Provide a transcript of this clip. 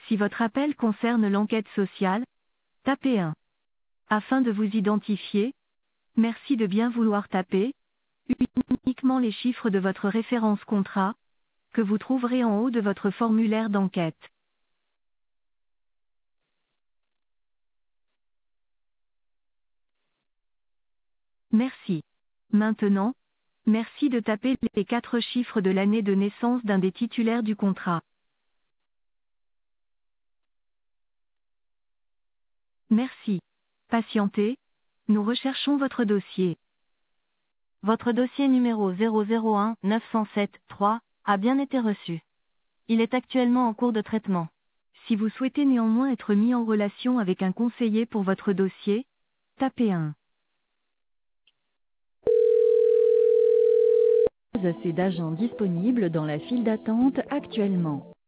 Si votre appel concerne l'enquête sociale, tapez 1. Afin de vous identifier, merci de bien vouloir taper uniquement les chiffres de votre référence contrat, que vous trouverez en haut de votre formulaire d'enquête. Merci. Maintenant, merci de taper les 4 chiffres de l'année de naissance d'un des titulaires du contrat. Merci. Patientez, nous recherchons votre dossier. Votre dossier numéro 001 907 3 a bien été reçu. Il est actuellement en cours de traitement. Si vous souhaitez néanmoins être mis en relation avec un conseiller pour votre dossier, tapez 1. Assez d'agents disponibles dans la file d'attente actuellement.